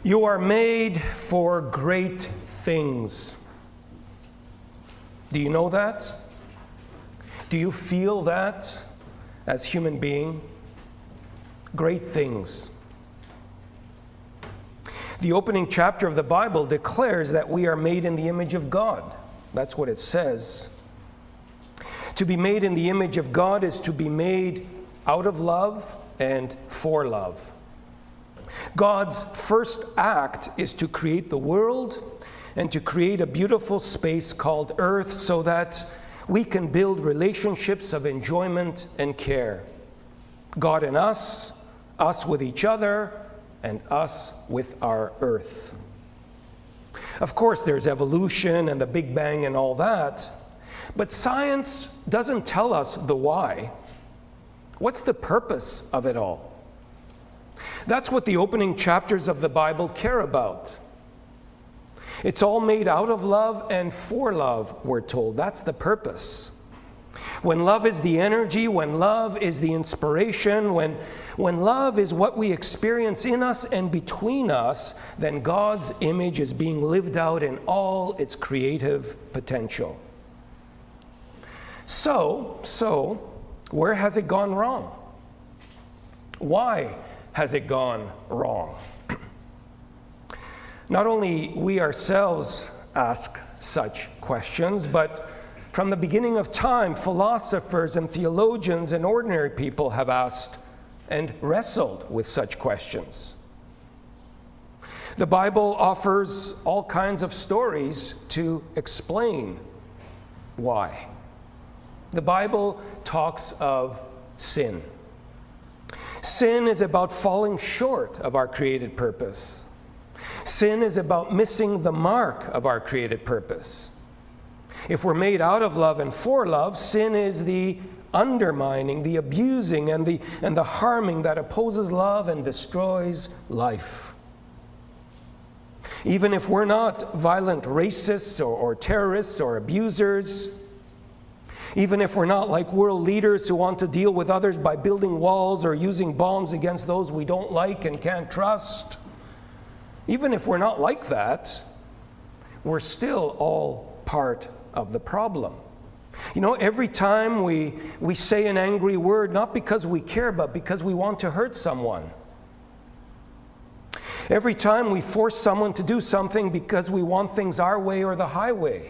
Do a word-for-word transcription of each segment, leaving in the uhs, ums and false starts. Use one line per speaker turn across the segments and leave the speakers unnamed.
You are made for great things. Do you know that? Do you feel that as human being? Great things. The opening chapter of the Bible declares that we are made in the image of God. That's what it says. To be made in the image of God is to be made out of love and for love. God's first act is to create the world and to create a beautiful space called earth so that we can build relationships of enjoyment and care. God and us, us with each other, and us with our earth. Of course, there's evolution and the Big Bang and all that, but science doesn't tell us the why. What's the purpose of it all? That's what the opening chapters of the Bible care about. It's all made out of love and for love, we're told. That's the purpose. When love is the energy, when love is the inspiration, when, when love is what we experience in us and between us, then God's image is being lived out in all its creative potential. So, so, where has it gone wrong? Why has it gone wrong? Not only we ourselves ask such questions, but from the beginning of time, philosophers and theologians and ordinary people have asked and wrestled with such questions. The Bible offers all kinds of stories to explain why. The Bible talks of sin. Sin is about falling short of our created purpose. Sin is about missing the mark of our created purpose. If we're made out of love and for love, sin is the undermining, the abusing, and the, and the harming that opposes love and destroys life. Even if we're not violent racists or, or terrorists or abusers, even if we're not like world leaders who want to deal with others by building walls or using bombs against those we don't like and can't trust, even if we're not like that, we're still all part of the problem. You know, every time we, we say an angry word, not because we care, but because we want to hurt someone. Every time we force someone to do something because we want things our way or the highway.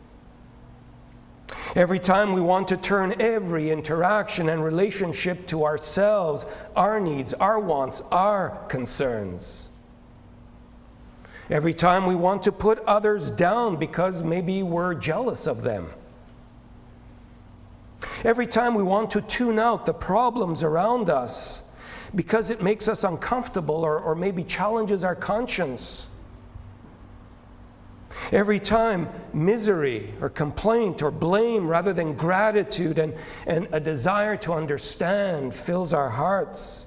Every time we want to turn every interaction and relationship to ourselves, our needs, our wants, our concerns. Every time we want to put others down because maybe we're jealous of them. Every time we want to tune out the problems around us because it makes us uncomfortable or, or maybe challenges our conscience. Every time misery or complaint or blame rather than gratitude and, and a desire to understand fills our hearts.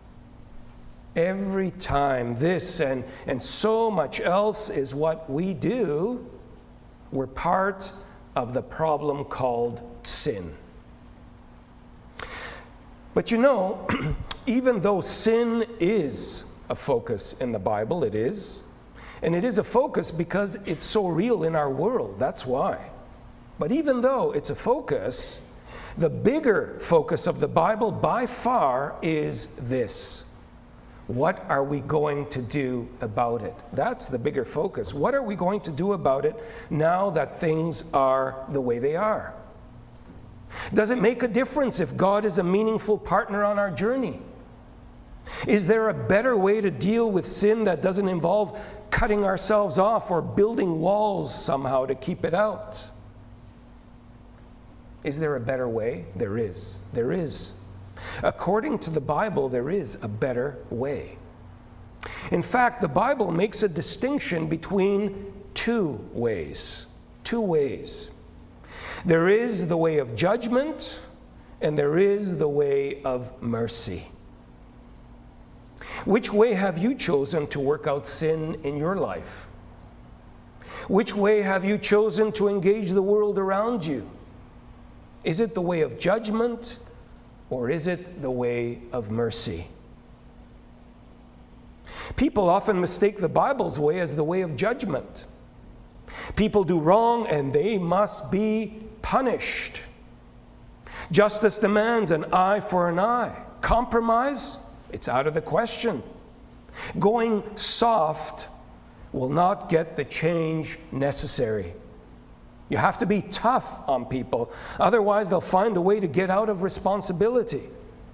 Every time this and, and so much else is what we do, we're part of the problem called sin. But you know, even though sin is a focus in the Bible, it is, and it is a focus because it's so real in our world, that's why. But even though it's a focus, the bigger focus of the Bible by far is this. What are we going to do about it? That's the bigger focus. What are we going to do about it now that things are the way they are? Does it make a difference if God is a meaningful partner on our journey? Is there a better way to deal with sin that doesn't involve cutting ourselves off or building walls somehow to keep it out? Is there a better way? There is. There is. According to the Bible, there is a better way. In fact, the Bible makes a distinction between two ways. Two ways. There is the way of judgment, and there is the way of mercy. Which way have you chosen to work out sin in your life? Which way have you chosen to engage the world around you? Is it the way of judgment, or is it the way of mercy? People often mistake the Bible's way as the way of judgment. People do wrong and they must be punished. Justice demands an eye for an eye. Compromise? It's out of the question. Going soft will not get the change necessary. You have to be tough on people. Otherwise, they'll find a way to get out of responsibility.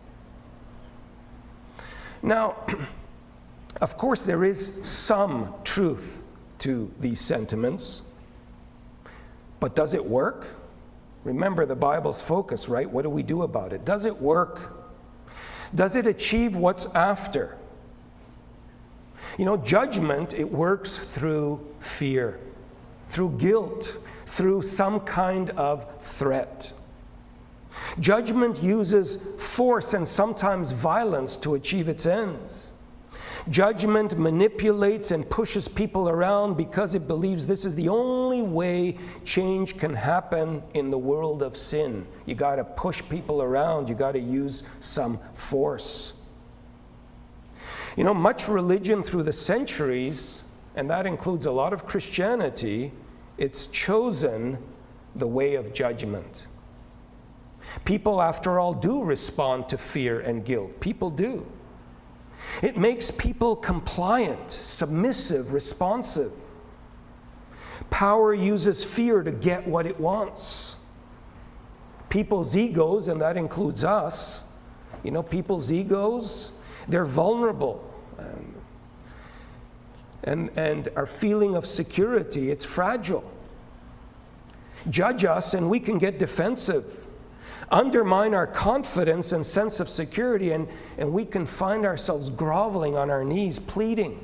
Now, of course, there is some truth to these sentiments. But does it work? Remember the Bible's focus, right? What do we do about it? Does it work? Does it achieve what's after? You know, judgment, it works through fear, through guilt, through some kind of threat. Judgment uses force and sometimes violence to achieve its ends. Judgment manipulates and pushes people around because it believes this is the only way change can happen in the world of sin. You got to push people around. You got to use some force. You know, much religion through the centuries, and that includes a lot of Christianity, it's chosen the way of judgment. People, after all, do respond to fear and guilt. People do. It makes people compliant, submissive, responsive. Power uses fear to get what it wants. People's egos, and that includes us, you know, people's egos, they're vulnerable. Um, and, and our feeling of security, it's fragile. Judge us and we can get defensive. Undermine our confidence and sense of security, and, and we can find ourselves groveling on our knees, pleading.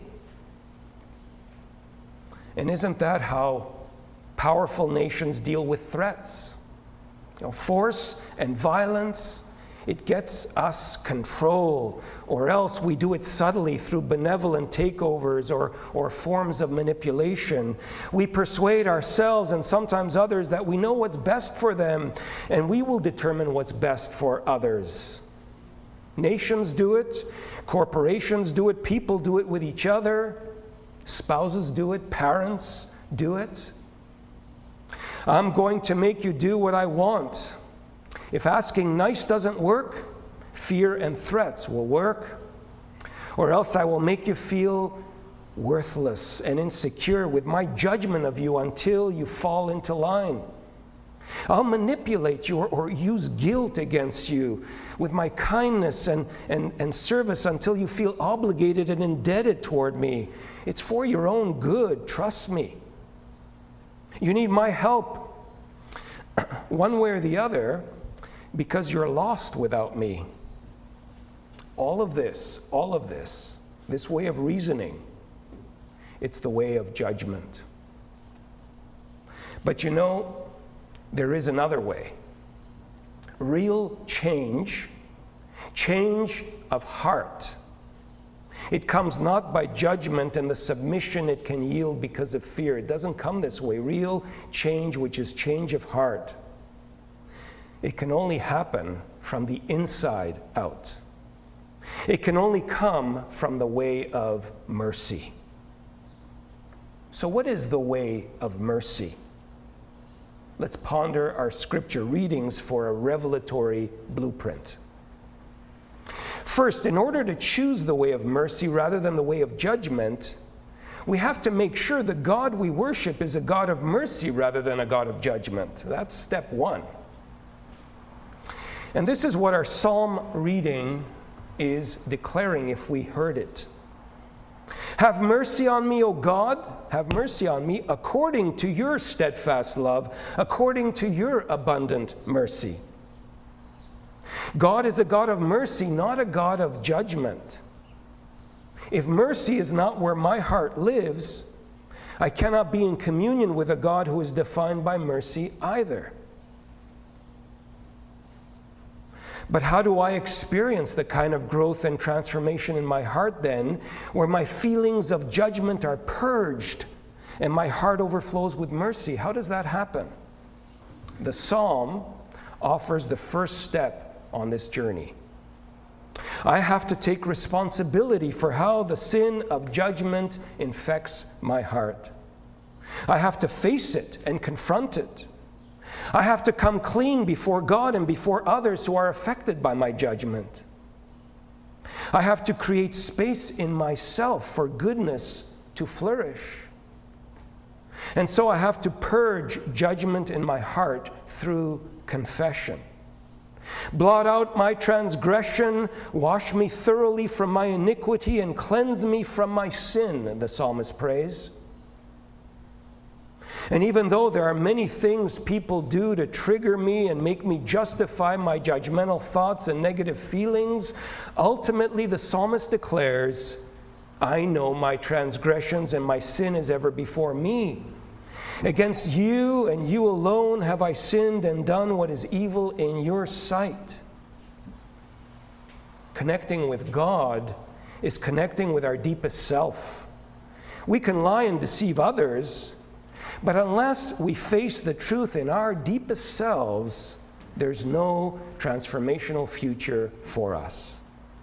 And isn't that how powerful nations deal with threats? You know, force and violence, it gets us control, or else we do it subtly through benevolent takeovers or, or forms of manipulation. We persuade ourselves and sometimes others that we know what's best for them, and we will determine what's best for others. Nations do it, corporations do it, people do it with each other, spouses do it, parents do it. I'm going to make you do what I want. If asking nice doesn't work, fear and threats will work. Or else I will make you feel worthless and insecure with my judgment of you until you fall into line. I'll manipulate you or, or use guilt against you with my kindness and, and, and service until you feel obligated and indebted toward me. It's for your own good, trust me. You need my help one way or the other, because you're lost without me. All of this, all of this, this way of reasoning, it's the way of judgment. But you know, there is another way. Real change, change of heart. It comes not by judgment and the submission it can yield because of fear. It doesn't come this way. Real change, which is change of heart, it can only happen from the inside out. It can only come from the way of mercy. So what is the way of mercy? Let's ponder our scripture readings for a revelatory blueprint. First, in order to choose the way of mercy rather than the way of judgment, we have to make sure the God we worship is a God of mercy rather than a God of judgment. That's step one. And this is what our psalm reading is declaring if we heard it. Have mercy on me, O God, have mercy on me according to your steadfast love, according to your abundant mercy. God is a God of mercy, not a God of judgment. If mercy is not where my heart lives, I cannot be in communion with a God who is defined by mercy either. But how do I experience the kind of growth and transformation in my heart then, where my feelings of judgment are purged and my heart overflows with mercy? How does that happen? The psalm offers the first step on this journey. I have to take responsibility for how the sin of judgment infects my heart. I have to face it and confront it. I have to come clean before God and before others who are affected by my judgment. I have to create space in myself for goodness to flourish. And so I have to purge judgment in my heart through confession. Blot out my transgression, wash me thoroughly from my iniquity, and cleanse me from my sin, the psalmist prays. And even though there are many things people do to trigger me and make me justify my judgmental thoughts and negative feelings, ultimately the psalmist declares, I know my transgressions and my sin is ever before me. Against you and you alone have I sinned and done what is evil in your sight. Connecting with God is connecting with our deepest self. We can lie and deceive others, but unless we face the truth in our deepest selves, there's no transformational future for us.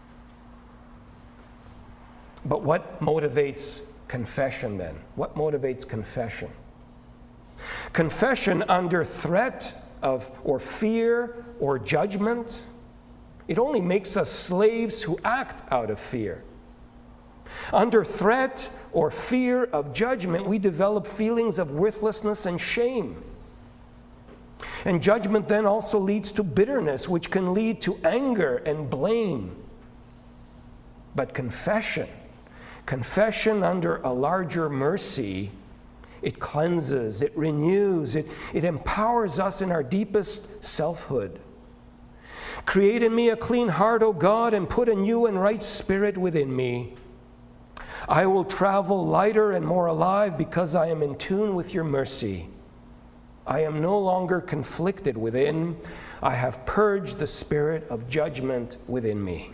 But what motivates confession then? What motivates confession? Confession under threat of or fear or judgment, it only makes us slaves who act out of fear. Under threat or fear of judgment, we develop feelings of worthlessness and shame. And judgment then also leads to bitterness, which can lead to anger and blame. But confession, confession under a larger mercy, it cleanses, it renews, it, it empowers us in our deepest selfhood. Create in me a clean heart, O God, and put a new and right spirit within me. I will travel lighter and more alive because I am in tune with your mercy. I am no longer conflicted within. I have purged the spirit of judgment within me.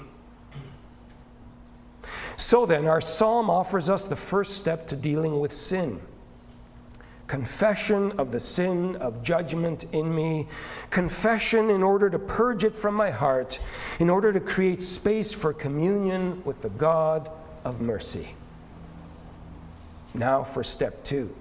So then, our psalm offers us the first step to dealing with sin. Confession of the sin of judgment in me. Confession in order to purge it from my heart, in order to create space for communion with the God of mercy. Now for step two.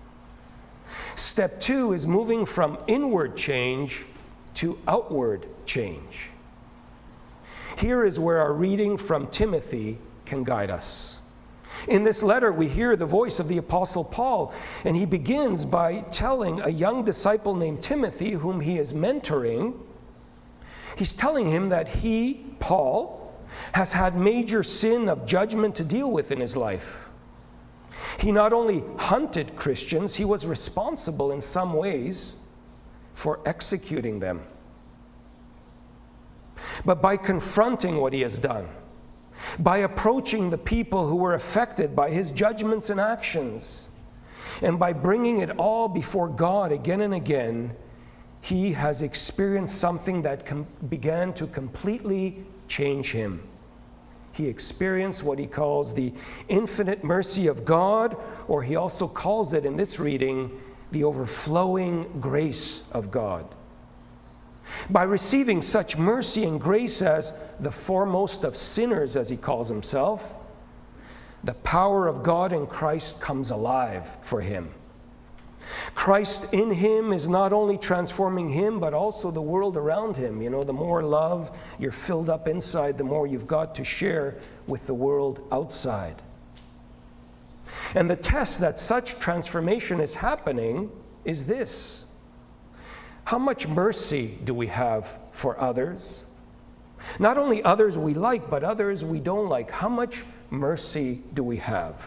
Step two is moving from inward change to outward change. Here is where our reading from Timothy can guide us. In this letter, we hear the voice of the Apostle Paul, and he begins by telling a young disciple named Timothy, whom he is mentoring, he's telling him that he, Paul, has had major sin of judgment to deal with in his life. He not only hunted Christians, he was responsible in some ways for executing them. But by confronting what he has done, by approaching the people who were affected by his judgments and actions, and by bringing it all before God again and again, he has experienced something that com- began to completely change him. He experienced what he calls the infinite mercy of God, or he also calls it in this reading, the overflowing grace of God. By receiving such mercy and grace as the foremost of sinners, as he calls himself, the power of God in Christ comes alive for him. Christ in him is not only transforming him, but also the world around him. You know, the more love you're filled up inside, the more you've got to share with the world outside. And the test that such transformation is happening is this: how much mercy do we have for others? Not only others we like, but others we don't like. How much mercy do we have?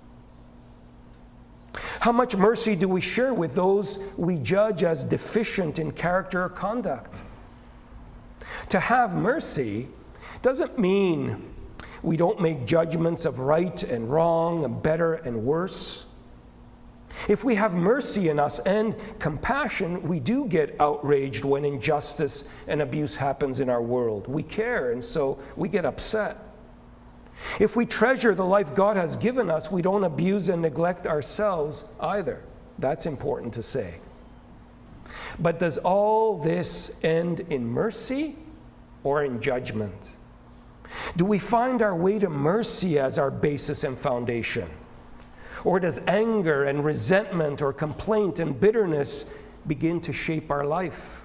How much mercy do we share with those we judge as deficient in character or conduct? To have mercy doesn't mean we don't make judgments of right and wrong, and better and worse. If we have mercy in us and compassion, we do get outraged when injustice and abuse happens in our world. We care, and so we get upset. If we treasure the life God has given us, we don't abuse and neglect ourselves either. That's important to say. But does all this end in mercy or in judgment? Do we find our way to mercy as our basis and foundation? Or does anger and resentment or complaint and bitterness begin to shape our life?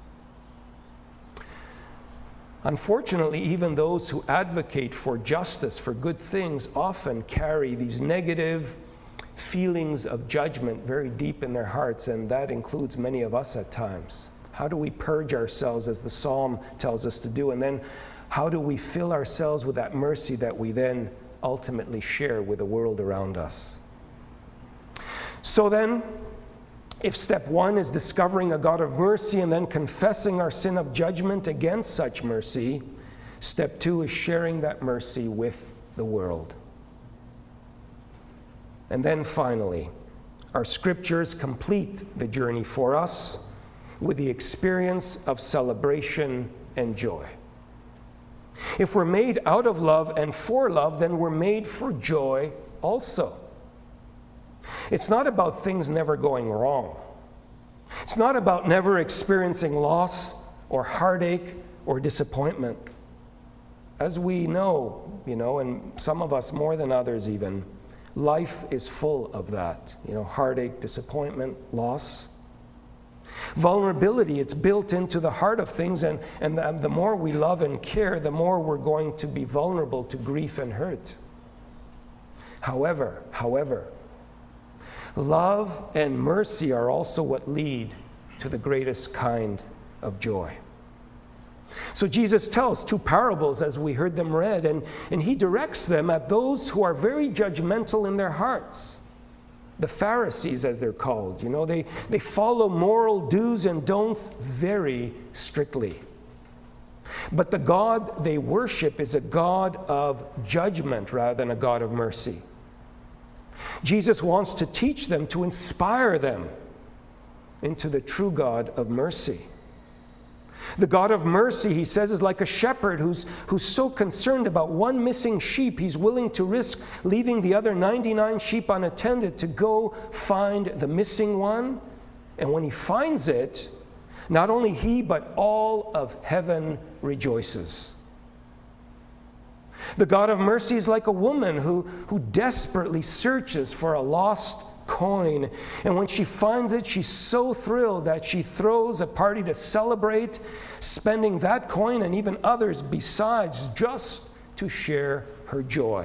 Unfortunately, even those who advocate for justice, for good things, often carry these negative feelings of judgment very deep in their hearts, and that includes many of us at times. How do we purge ourselves, as the psalm tells us to do? And then how do we fill ourselves with that mercy that we then ultimately share with the world around us? So then, if step one is discovering a God of mercy and then confessing our sin of judgment against such mercy, step two is sharing that mercy with the world. And then finally, our scriptures complete the journey for us with the experience of celebration and joy. If we're made out of love and for love, then we're made for joy also. It's not about things never going wrong. It's not about never experiencing loss or heartache or disappointment. As we know, you know, and some of us more than others even, life is full of that. You know, heartache, disappointment, loss. Vulnerability, it's built into the heart of things, and, and the, the more we love and care, the more we're going to be vulnerable to grief and hurt. However, however, love and mercy are also what lead to the greatest kind of joy. So Jesus tells two parables as we heard them read, and, and he directs them at those who are very judgmental in their hearts. The Pharisees, as they're called. You know, they, they follow moral do's and don'ts very strictly. But the God they worship is a God of judgment rather than a God of mercy. Jesus wants to teach them, to inspire them into the true God of mercy. The God of mercy, he says, is like a shepherd who's, who's so concerned about one missing sheep, he's willing to risk leaving the other ninety-nine sheep unattended to go find the missing one. And when he finds it, not only he, but all of heaven rejoices. The God of mercy is like a woman who, who desperately searches for a lost coin. And when she finds it, she's so thrilled that she throws a party to celebrate, spending that coin and even others besides just to share her joy.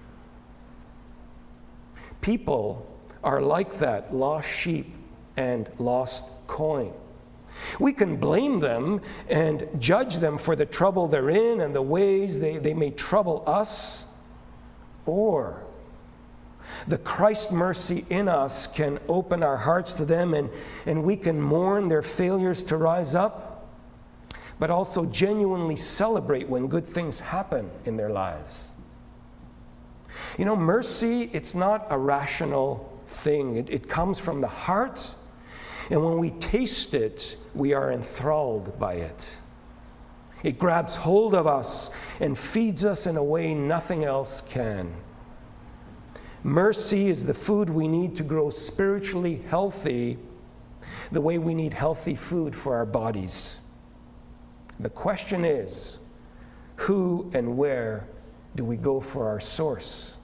People are like that lost sheep and lost coin. We can blame them and judge them for the trouble they're in and the ways they, they may trouble us, or the Christ mercy in us can open our hearts to them, and, and we can mourn their failures to rise up, but also genuinely celebrate when good things happen in their lives. You know, mercy, it's not a rational thing. It, it comes from the heart, and when we taste it, we are enthralled by it. It grabs hold of us and feeds us in a way nothing else can. Mercy is the food we need to grow spiritually healthy, the way we need healthy food for our bodies. The question is, who and where do we go for our source?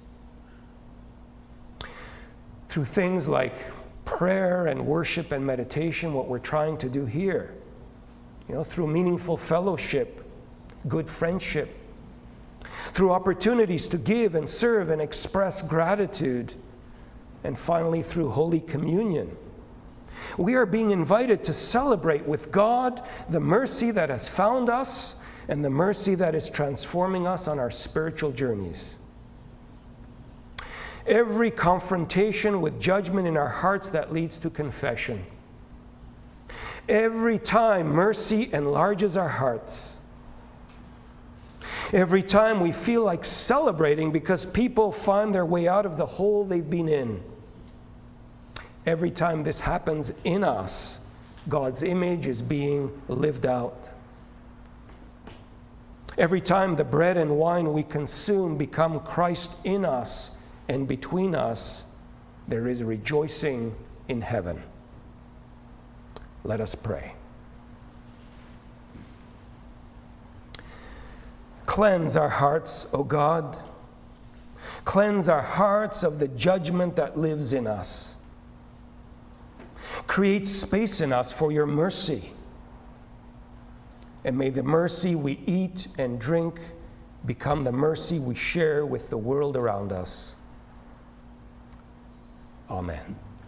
Through things like prayer and worship and meditation, what we're trying to do here. You know, through meaningful fellowship, good friendship, through opportunities to give and serve and express gratitude, and finally through Holy Communion. We are being invited to celebrate with God the mercy that has found us and the mercy that is transforming us on our spiritual journeys. Every confrontation with judgment in our hearts that leads to confession. Every time mercy enlarges our hearts. Every time we feel like celebrating because people find their way out of the hole they've been in. Every time this happens in us, God's image is being lived out. Every time the bread and wine we consume become Christ in us and between us, there is rejoicing in heaven. Let us pray. Cleanse our hearts, O God. Cleanse our hearts of the judgment that lives in us. Create space in us for your mercy. And may the mercy we eat and drink become the mercy we share with the world around us. Amen.